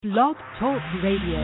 Blog Talk Radio.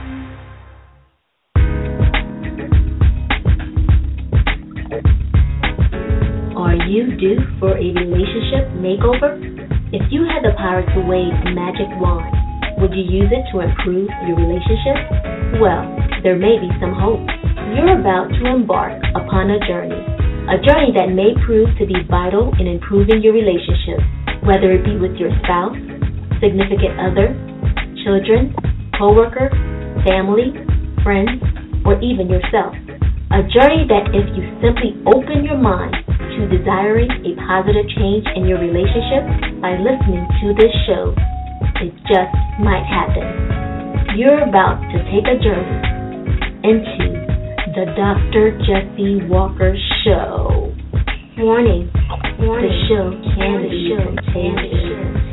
Are you due for a relationship makeover? If you had the power to wave a magic wand, would you use it to improve your relationship? Well, there may be some hope. You're about to embark upon a journey that may prove to be vital in improving your relationship, whether it be with your spouse, significant other, children, co-worker, family, friends, or even yourself. A journey that if you simply open your mind to desiring a positive change in your relationship by listening to this show, it just might happen. You're about to take a journey into the Dr. Jesse Walker Show. Warning, the show can be contagious.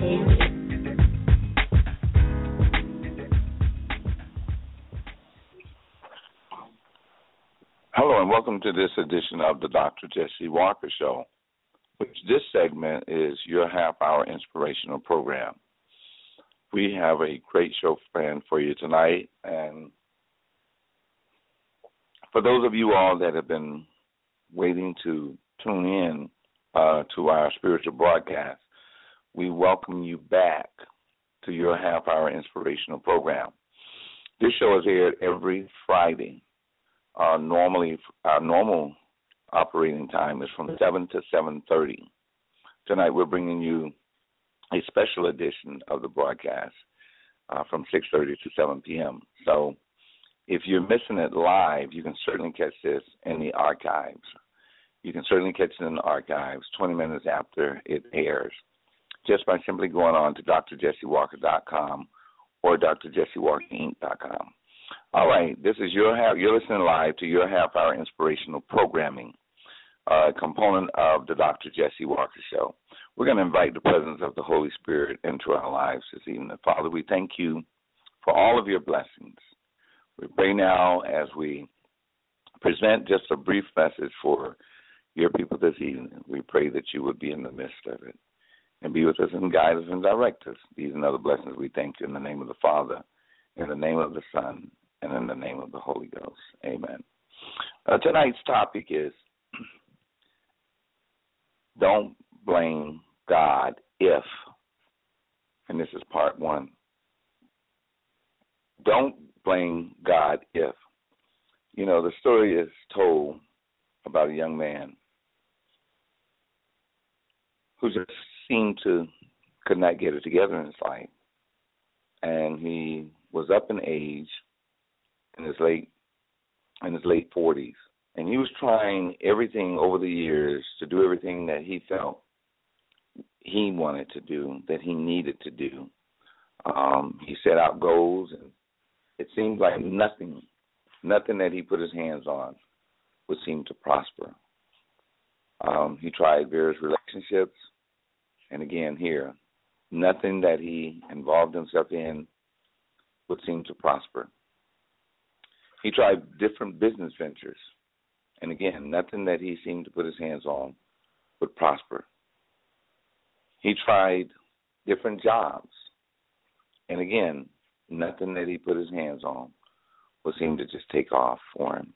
Hello and welcome to this edition of the Dr. Jesse Walker Show, which this segment is your half-hour inspirational program. We have a great show planned for you tonight, and for those of you all that have been waiting to tune in to our spiritual broadcast, we welcome you back to your half-hour inspirational program. This show is aired every Friday. Normally, our normal operating time is from 7 to 7:30. Tonight, we're bringing you a special edition of the broadcast from 6:30 to 7 p.m. So if you're missing it live, you can certainly catch this in the archives. You can certainly catch it in the archives 20 minutes after it airs, just by simply going on to drjessewalker.com or drjessewalkerinc.com. All right, you're listening live to your half-hour inspirational programming, component of the Dr. Jesse Walker Show. We're going to invite the presence of the Holy Spirit into our lives this evening. Father, we thank you for all of your blessings. We pray now as we present just a brief message for your people this evening. We pray that you would be in the midst of it and be with us and guide us and direct us. These and other blessings we thank you in the name of the Father, in the name of the Son, and in the name of the Holy Ghost. Amen. Tonight's topic is don't blame God if, and this is part one, don't blame God if. You know, the story is told about a young man who just seemed to could not get it together in his life. And he was up in age in his late 40s, and he was trying everything over the years to do everything that he felt he wanted to do, that he needed to do. He set out goals, and it seemed like nothing that he put his hands on would seem to prosper. He tried various relationships, and again here, nothing that he involved himself in would seem to prosper. He tried different business ventures, and again, nothing that he seemed to put his hands on would prosper. He tried different jobs, and again, nothing that he put his hands on would seem to just take off for him.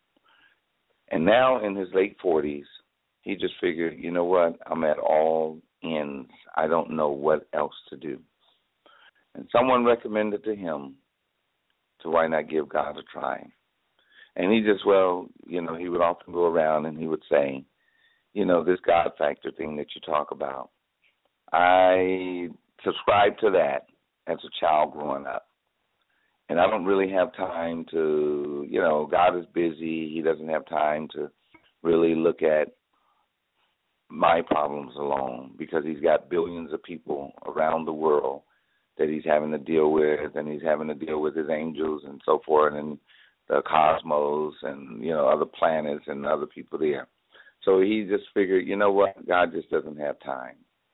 And now in his late 40s, he just figured, you know what, I'm at all ends. I don't know what else to do. And someone recommended to him to why not give God a try. And he just, he would often go around and he would say, this God factor thing that you talk about, I subscribed to that as a child growing up. And I don't really have time to, God is busy. He doesn't have time to really look at my problems alone because he's got billions of people around the world that he's having to deal with, and he's having to deal with his angels and so forth, and the cosmos and, other planets and other people there. So he just figured, you know what, God just doesn't have time.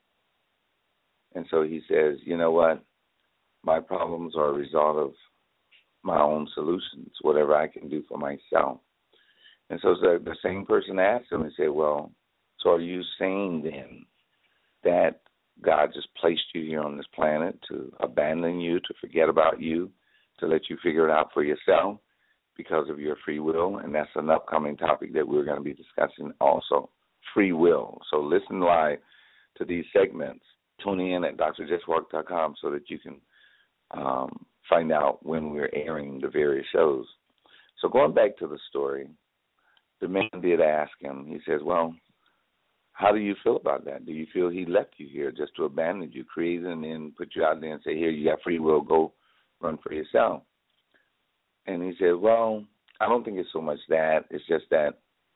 And so he says, you know what, my problems are a result of my own solutions, whatever I can do for myself. And so the same person asked him and said, well, so are you saying then that God just placed you here on this planet to abandon you, to forget about you, to let you figure it out for yourself because of your free will. And that's an upcoming topic that we're going to be discussing also, free will. So listen live to these segments. Tune in at drjustwalk.com so that you can find out when we're airing the various shows. So going back to the story, the man did ask him, he says, well, how do you feel about that? Do you feel he left you here just to abandon you, create and then put you out there and say, here, you got free will, go run for yourself? And he said, well, I don't think it's so much that. It's just that,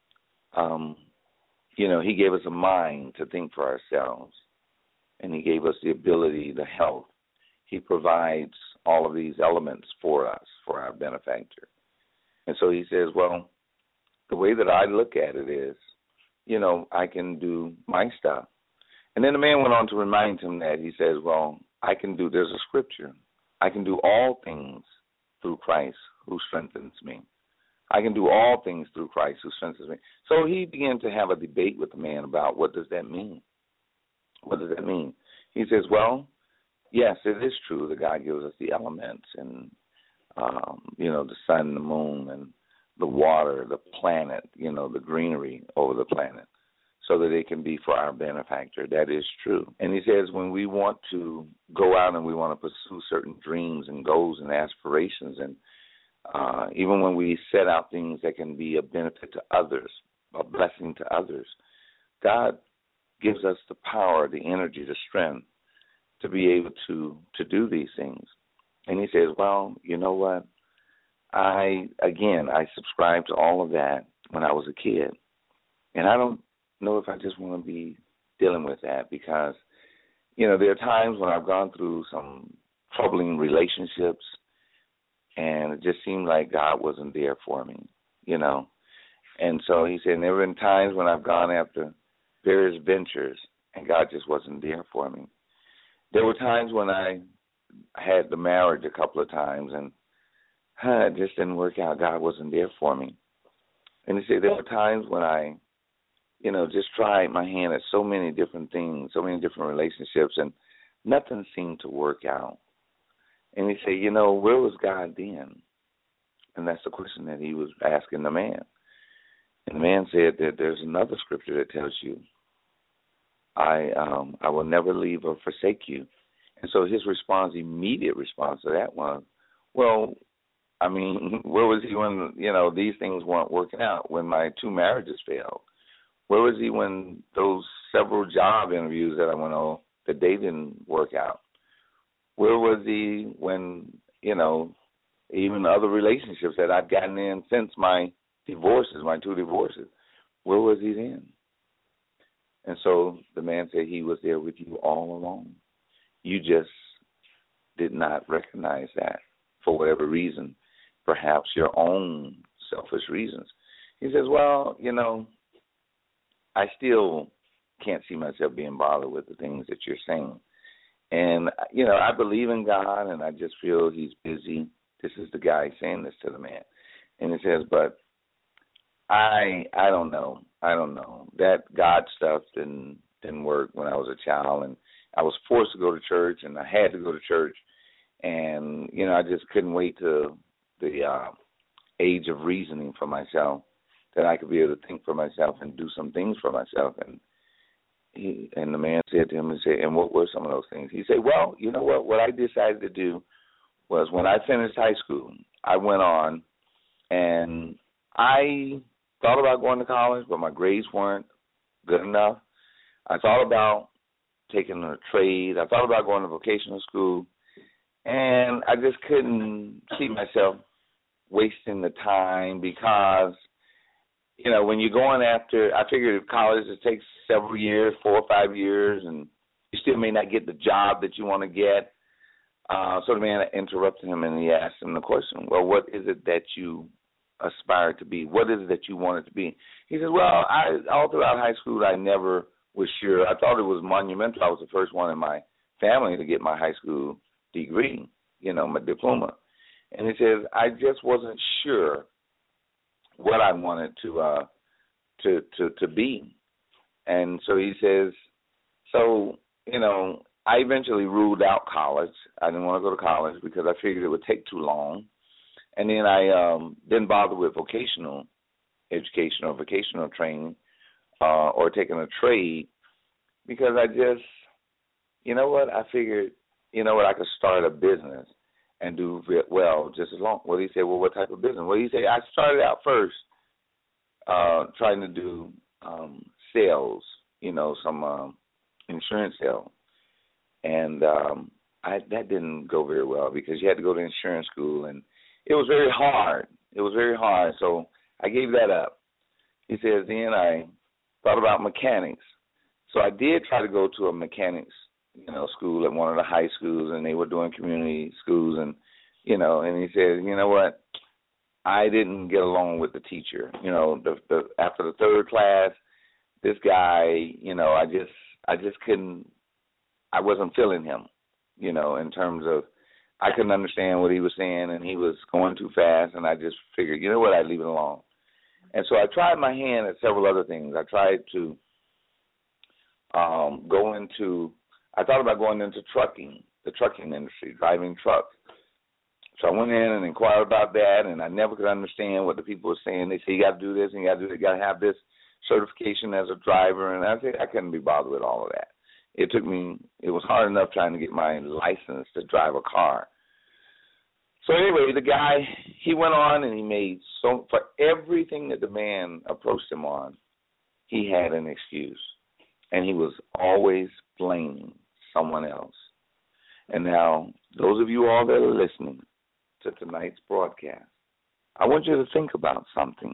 he gave us a mind to think for ourselves, and he gave us the ability, the health. He provides all of these elements for us, for our benefactor. And so he says, well, the way that I look at it is, I can do my stuff. And then the man went on to remind him that he says, well, there's a scripture. I can do all things through Christ who strengthens me. I can do all things through Christ who strengthens me. So he began to have a debate with the man about what does that mean? What does that mean? He says, well, yes, it is true that God gives us the elements and, the sun, the moon, and the water, the planet, the greenery over the planet, so that it can be for our benefactor. That is true. And he says when we want to go out and we want to pursue certain dreams and goals and aspirations, and even when we set out things that can be a benefit to others, a blessing to others, God gives us the power, the energy, the strength to be able to do these things. And he says, well, you know what? I subscribed to all of that when I was a kid. And I don't know if I just want to be dealing with that because, there are times when I've gone through some troubling relationships and it just seemed like God wasn't there for me, And so he said, there have been times when I've gone after various ventures and God just wasn't there for me. There were times when I had the marriage a couple of times and it just didn't work out. God wasn't there for me. And he said there were times when I, just tried my hand at so many different things, so many different relationships, and nothing seemed to work out. And he said, where was God then? And that's the question that he was asking the man. And the man said that there's another scripture that tells you, I will never leave or forsake you. And so his immediate response to that was, well, where was he when, these things weren't working out, when my 2 marriages failed? Where was he when those several job interviews that I went on, that they didn't work out? Where was he when, even other relationships that I've gotten in since my divorces, my 2 divorces, where was he then? And so the man said he was there with you all along. You just did not recognize that for whatever reason, perhaps your own selfish reasons. He says, well, I still can't see myself being bothered with the things that you're saying. And, I believe in God, and I just feel he's busy. This is the guy saying this to the man. And he says, but I don't know. That God stuff didn't work when I was a child, and I was forced to go to church, and I had to go to church. And, I just couldn't wait till the age of reasoning for myself, that I could be able to think for myself and do some things for myself. And the man said to him, and what were some of those things? He said, well, you know what I decided to do was when I finished high school, I went on and I thought about going to college, but my grades weren't good enough. I thought about taking a trade. I thought about going to vocational school, and I just couldn't see myself wasting the time because, when you're going after, I figured college, it takes several years, 4 or 5 years, and you still may not get the job that you want to get. So the man interrupted him, and he asked him the question, well, what is it that you aspire to be? What is it that you wanted to be? He said, well, all throughout high school, I never was sure. I thought it was monumental. I was the first one in my family to get my high school degree, my diploma. And he says, I just wasn't sure what I wanted to be. And so he says, so, I eventually ruled out college. I didn't want to go to college because I figured it would take too long. And then I didn't bother with vocational education or vocational training or taking a trade because I just, I figured, I could start a business and do well just as long. Well, he said, well, what type of business? Well, he said, I started out first trying to do sales, some insurance sales. And that didn't go very well because you had to go to insurance school, and it was very hard. So I gave that up. He says, then I thought about mechanics. So I did try to go to a mechanics, school at one of the high schools, and they were doing community schools, and he said, you know what? I didn't get along with the teacher. After the third class, this guy, I just couldn't. I wasn't feeling him, in terms of I couldn't understand what he was saying, and he was going too fast, and I just figured, you know what, I'd leave it alone. And so I tried my hand at several other things. I tried to I thought about going into trucking, the trucking industry, driving trucks. So I went in and inquired about that, and I never could understand what the people were saying. They say, you got to do this, and you got to do that. You got to have this certification as a driver, and I said, I couldn't be bothered with all of that. It was hard enough trying to get my license to drive a car. So anyway, the guy, he went on and he made for everything that the man approached him on, he had an excuse. And he was always blaming someone else. And now, those of you all that are listening to tonight's broadcast, I want you to think about something.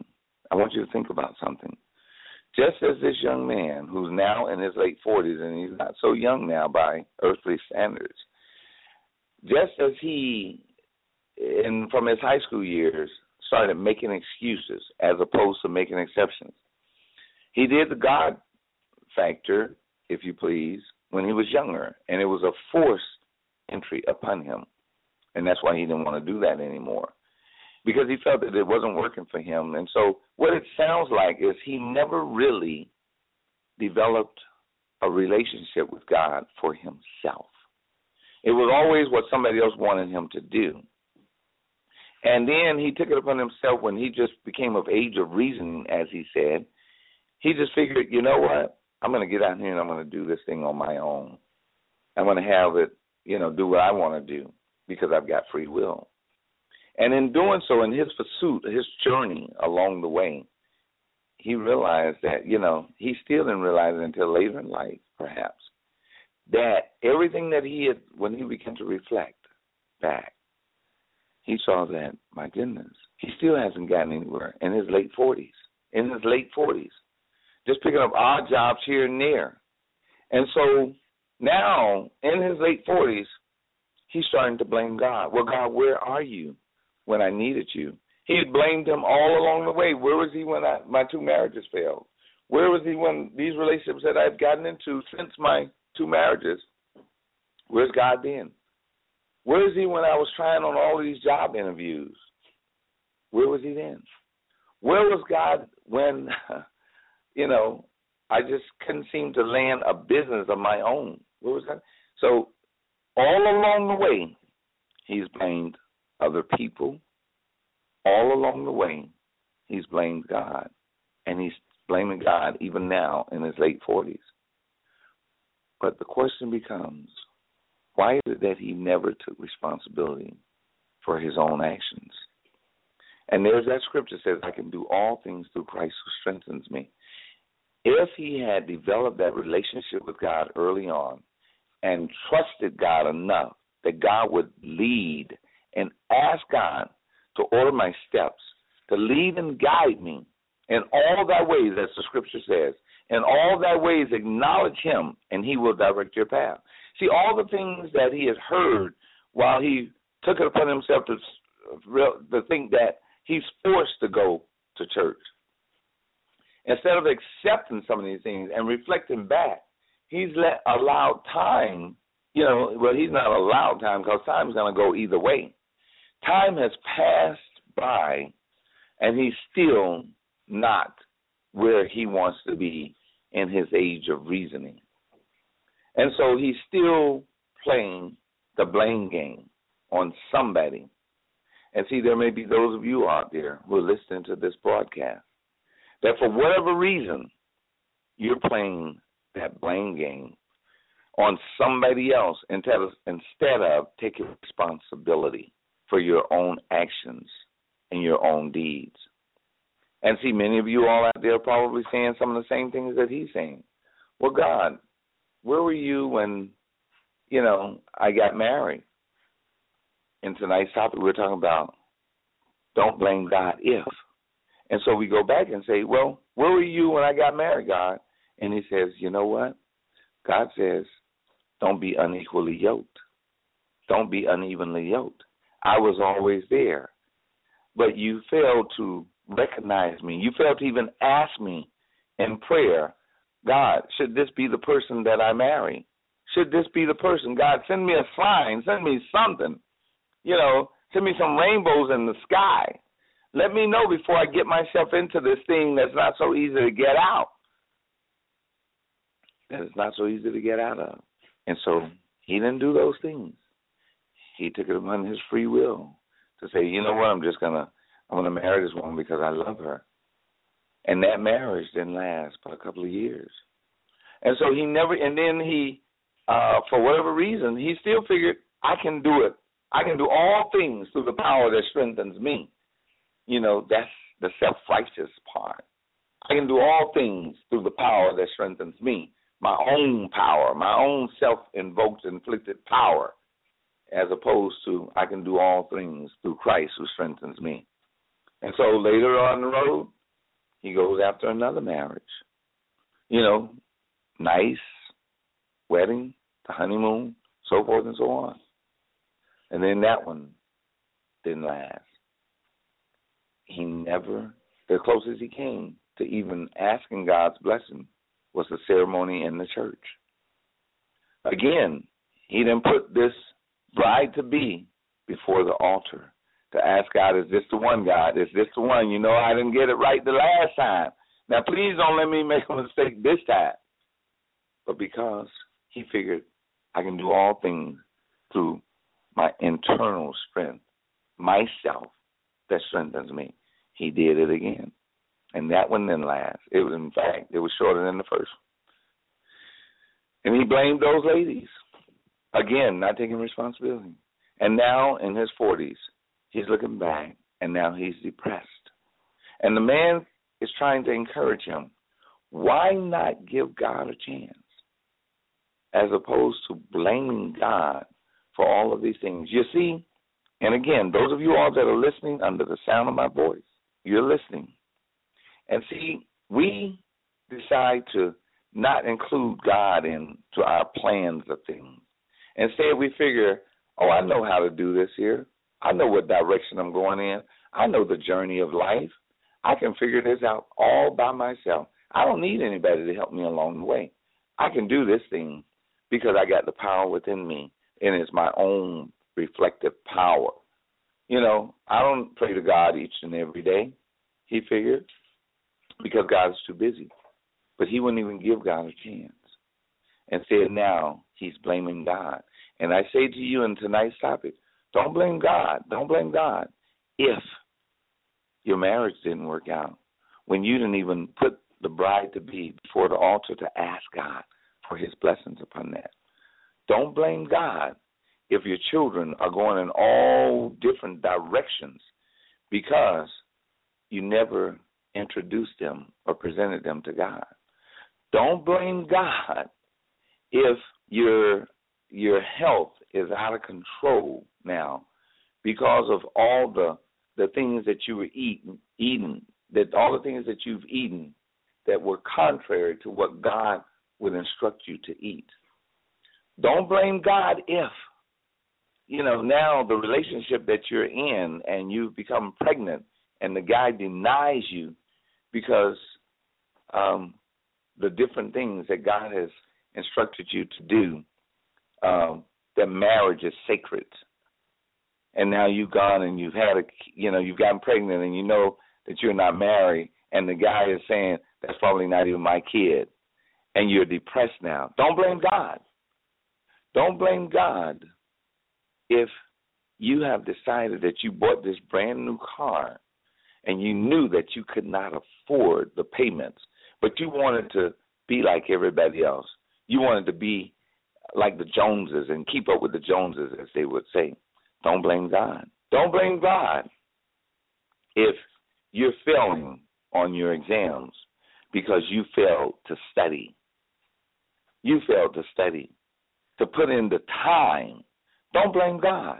Just as this young man, who's now in his late 40s, and he's not so young now by earthly standards, just as he, from his high school years, started making excuses as opposed to making exceptions. He did the God factor, if you please, when he was younger, and it was a forced entry upon him, and that's why he didn't want to do that anymore, because he felt that it wasn't working for him. And so what it sounds like is he never really developed a relationship with God for himself. It was always what somebody else wanted him to do. And then he took it upon himself when he just became of age of reason, as he said. He just figured, you know what? I'm going to get out here and I'm going to do this thing on my own. I'm going to have it, do what I want to do because I've got free will. And in doing so, in his pursuit, his journey along the way, he realized that, he still didn't realize it until later in life, perhaps, that everything that he had, when he began to reflect back, he saw that, my goodness, he still hasn't gotten anywhere in his late 40s. Just picking up odd jobs here and there. And so now, in his late 40s, he's starting to blame God. Well, God, where are you when I needed you? He had blamed him all along the way. Where was he when my two marriages failed? Where was he when these relationships that I've gotten into since my two marriages? Where's God then? Where is he when I was trying on all of these job interviews? Where was he then? Where was God when, I just couldn't seem to land a business of my own? Where was God? So all along the way, he's blamed other people. All along the way, he's blamed God. And he's blaming God even now in his late 40s. But the question becomes, why is it that he never took responsibility for his own actions? And there's that scripture that says, I can do all things through Christ who strengthens me. If he had developed that relationship with God early on and trusted God enough that God would lead and ask God to order my steps, to lead and guide me in all thy ways, as the scripture says, in all thy ways acknowledge him, and he will direct your path. See, all the things that he has heard while he took it upon himself to think that he's forced to go to church. Instead of accepting some of these things and reflecting back, he's allowed time, he's not allowed time because time is going to go either way. Time has passed by, and he's still not where he wants to be in his age of reasoning. And so he's still playing the blame game on somebody. And see, there may be those of you out there who are listening to this broadcast that for whatever reason, you're playing that blame game on somebody else instead of taking responsibility for your own actions and your own deeds. And see, many of you all out there are probably saying some of the same things that he's saying. Well, God, where were you when, I got married? In tonight's topic, we're talking about don't blame God if. And so we go back and say, well, where were you when I got married, God? And he says, you know what? God says, don't be unequally yoked. Don't be unevenly yoked. I was always there. But you failed to recognize me. You failed to even ask me in prayer, God, should this be the person that I marry? Should this be the person? God, send me a sign. Send me something. Send me some rainbows in the sky. Let me know before I get myself into this thing that's not so easy to get out. That is not so easy to get out of. And so he didn't do those things. He took it upon his free will to say, you know what, I'm gonna marry this woman because I love her. And that marriage didn't last but a couple of years. And so he for whatever reason, he still figured, I can do it. I can do all things through the power that strengthens me. That's the self-righteous part. I can do all things through the power that strengthens me. My own power, my own self-invoked, inflicted power, as opposed to I can do all things through Christ who strengthens me. And so later on the road, he goes after another marriage. Nice wedding, the honeymoon, so forth and so on. And then that one didn't last. He never, the closest he came to even asking God's blessing was the ceremony in the church. Again, he didn't put this bride-to-be before the altar to ask God, is this the one, God? Is this the one? I didn't get it right the last time. Now, please don't let me make a mistake this time. But because he figured I can do all things through my internal strength, myself, that strengthens me, he did it again. And that one didn't last. It was shorter than the first one. And he blamed those ladies. Again, not taking responsibility. And now in his 40s, he's looking back, and now he's depressed. And the man is trying to encourage him. Why not give God a chance? As opposed to blaming God for all of these things. You see, and again, those of you all that are listening under the sound of my voice, you're listening. And see, we decide to not include God into our plans of things. Instead, we figure, I know how to do this here. I know what direction I'm going in. I know the journey of life. I can figure this out all by myself. I don't need anybody to help me along the way. I can do this thing because I got the power within me, and it's my own reflective power. I don't pray to God each and every day, he figured, because God is too busy. But he wouldn't even give God a chance. Instead, now he's blaming God. And I say to you in tonight's topic, don't blame God. Don't blame God if your marriage didn't work out, when you didn't even put the bride-to-be before the altar to ask God for his blessings upon that. Don't blame God if your children are going in all different directions because you never introduced them or presented them to God. Don't blame God if your health is out of control now because of all the things that you were eating, that all the things that you've eaten that were contrary to what God would instruct you to eat. Don't blame God if, now the relationship that you're in and you've become pregnant and the guy denies you because the different things that God has instructed you to do, that marriage is sacred. And now you've gone and you've gotten pregnant and you know that you're not married and the guy is saying, that's probably not even my kid. And you're depressed now. Don't blame God. Don't blame God if you have decided that you bought this brand new car and you knew that you could not afford the payments, but you wanted to be like everybody else. You wanted to be like the Joneses and keep up with the Joneses, as they would say. Don't blame God. Don't blame God if you're failing on your exams because you failed to study. You failed to study, to put in the time. Don't blame God.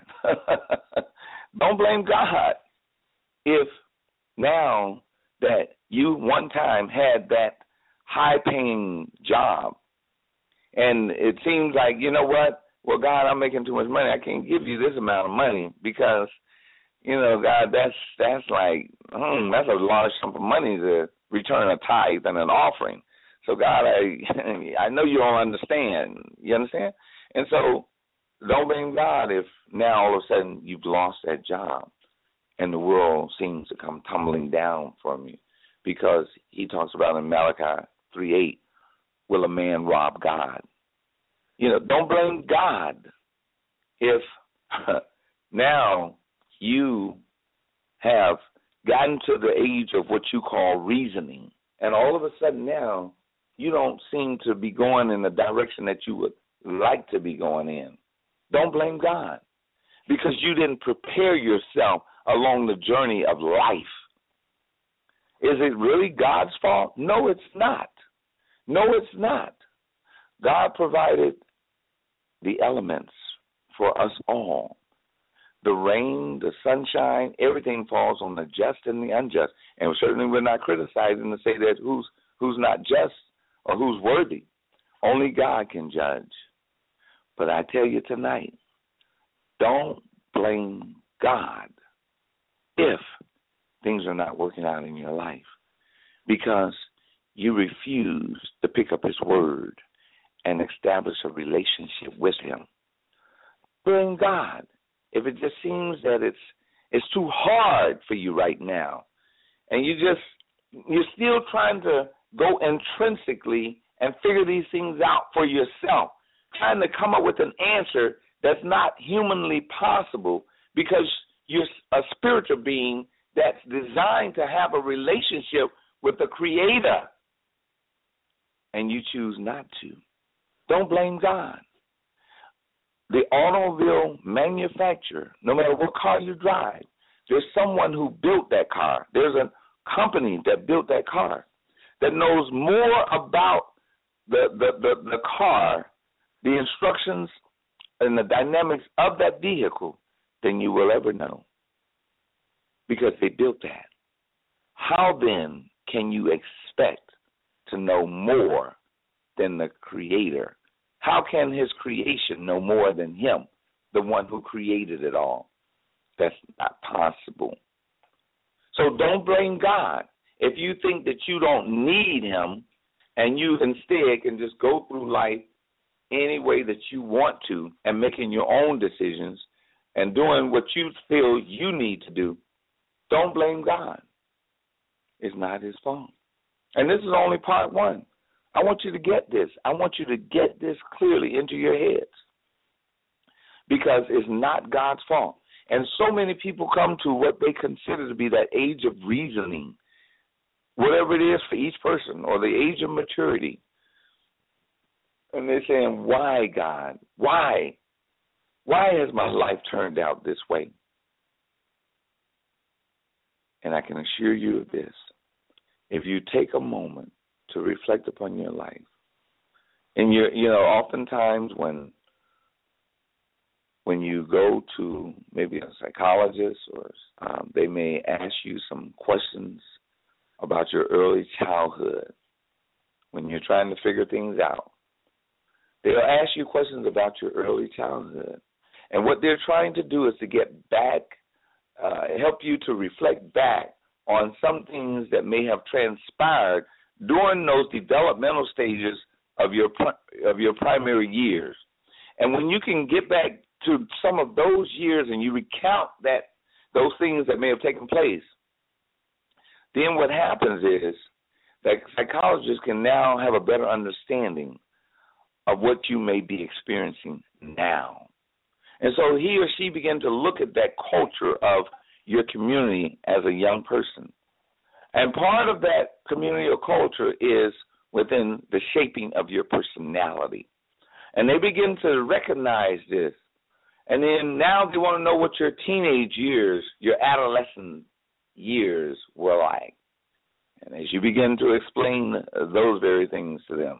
Don't blame God if now that you one time had that high-paying job and it seems like, you know what, well, God, I'm making too much money. I can't give you this amount of money because, you know, God, that's like, that's a large sum of money to return a tithe and an offering. So, God, I know you don't understand. You understand? And so don't blame God if now all of a sudden you've lost that job and the world seems to come tumbling down from you, because he talks about in Malachi 3:8, will a man rob God? You know, don't blame God if now you have gotten to the age of what you call reasoning, and all of a sudden now you don't seem to be going in the direction that you would like to be going in. Don't blame God because you didn't prepare yourself along the journey of life. Is it really God's fault? No, it's not. No, it's not. God provided the elements for us all. The rain, the sunshine, everything falls on the just and the unjust. And certainly we're not criticizing to say that who's not just or who's worthy. Only God can judge. But I tell you tonight, don't blame God if things are not working out in your life, because you refuse to pick up his word and establish a relationship with him. Blame God if it just seems that it's too hard for you right now, and you're still trying to go intrinsically and figure these things out for yourself, trying to come up with an answer that's not humanly possible, because you're a spiritual being that's designed to have a relationship with the Creator, and you choose not to. Don't blame God. The automobile manufacturer, no matter what car you drive, there's someone who built that car. There's a company that built that car that knows more about the car, the instructions and the dynamics of that vehicle than you will ever know, because they built that. How then can you expect to know more than the Creator? How can his creation know more than him, the one who created it all? That's not possible. So don't blame God if you think that you don't need him and you instead can just go through life any way that you want to and making your own decisions and doing what you feel you need to do. Don't blame God. It's not his fault. And this is only part one. I want you to get this. I want you to get this clearly into your heads, because it's not God's fault. And so many people come to what they consider to be that age of reasoning, whatever it is for each person, or the age of maturity. And they're saying, why, God? Why? Why has my life turned out this way? And I can assure you of this. If you take a moment to reflect upon your life, and oftentimes when you go to maybe a psychologist, or they may ask you some questions about your early childhood when you're trying to figure things out. They'll ask you questions about your early childhood. And what they're trying to do is to get back, help you to reflect back on some things that may have transpired during those developmental stages of your primary years. And when you can get back to some of those years and you recount those things that may have taken place, then what happens is that psychologists can now have a better understanding of what you may be experiencing now. And so he or she began to look at that culture of your community as a young person. And part of that community or culture is within the shaping of your personality. And they begin to recognize this. And then now they want to know what your teenage years, your adolescent years were like. And as you begin to explain those very things to them,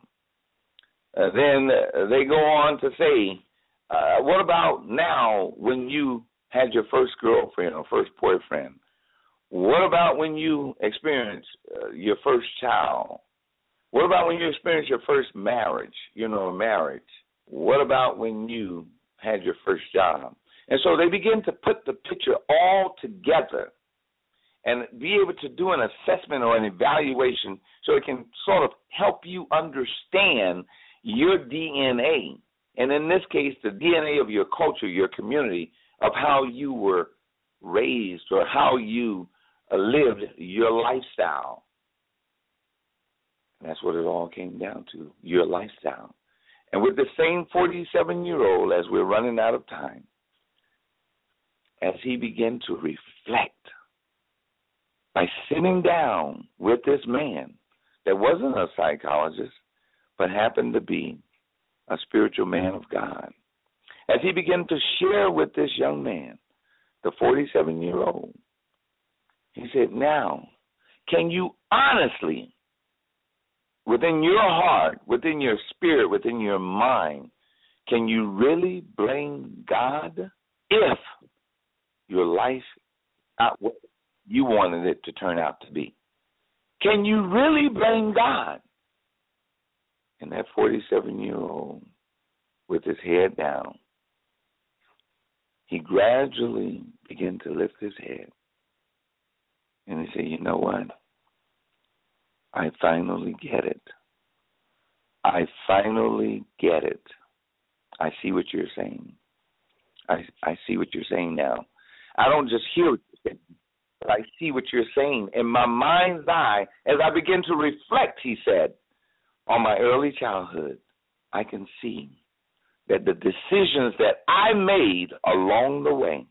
then they go on to say, what about now when you had your first girlfriend or first boyfriend? What about when you experienced your first child? What about when you experienced your first marriage, marriage? What about when you had your first job? And so they begin to put the picture all together and be able to do an assessment or an evaluation so it can sort of help you understand your DNA. And in this case, the DNA of your culture, your community, of how you were raised or how you lived your lifestyle. And that's what it all came down to, your lifestyle. And with the same 47-year-old, as we're running out of time, as he began to reflect by sitting down with this man that wasn't a psychologist but happened to be a spiritual man of God, as he began to share with this young man, the 47-year-old, he said, now, can you honestly, within your heart, within your spirit, within your mind, can you really blame God if your life not what you wanted it to turn out to be? Can you really blame God? And that 47-year-old, with his head down, he gradually began to lift his head. And he said, you know what? I finally get it. I finally get it. I see what you're saying. I see what you're saying now. I don't just hear what you're saying, but I see what you're saying. In my mind's eye, as I begin to reflect, he said, on my early childhood, I can see that the decisions that I made along the way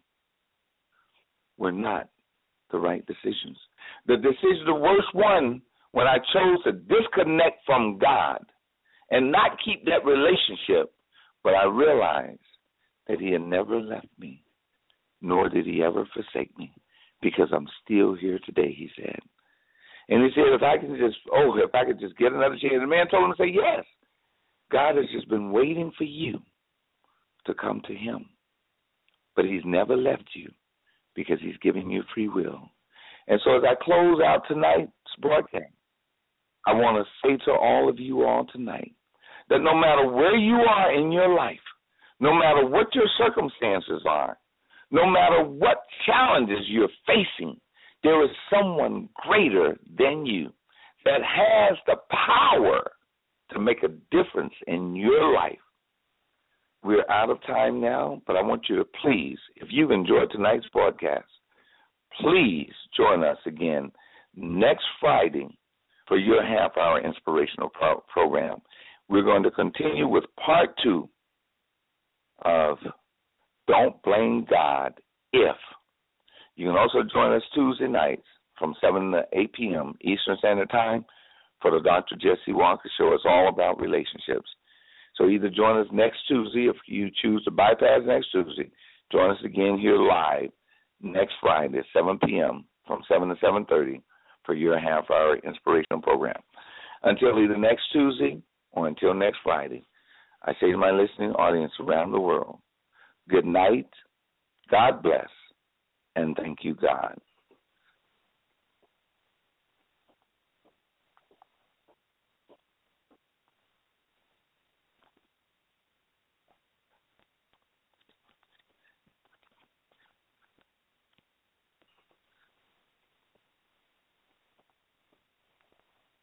were not the right decisions. The worst one, when I chose to disconnect from God and not keep that relationship, but I realized that he had never left me, nor did he ever forsake me, because I'm still here today, he said. And he said, if I could just get another chance. The man told him to say, yes. God has just been waiting for you to come to him. But he's never left you because he's giving you free will. And so as I close out tonight's broadcast, I want to say to all of you all tonight that no matter where you are in your life, no matter what your circumstances are, no matter what challenges you're facing, there is someone greater than you that has the power to make a difference in your life. We're out of time now, but I want you to please, if you've enjoyed tonight's broadcast, please join us again next Friday for your half-hour inspirational program. We're going to continue with part 2 of Don't Blame God If. You can also join us Tuesday nights from 7 to 8 p.m. Eastern Standard Time for the Dr. Jesse Walker Show. It's all about relationships. So either join us next Tuesday, if you choose to bypass next Tuesday, join us again here live next Friday at 7 p.m. from 7 to 7:30 for your half-hour inspirational program. Until either next Tuesday or until next Friday, I say to my listening audience around the world, good night, God bless, and thank you, God.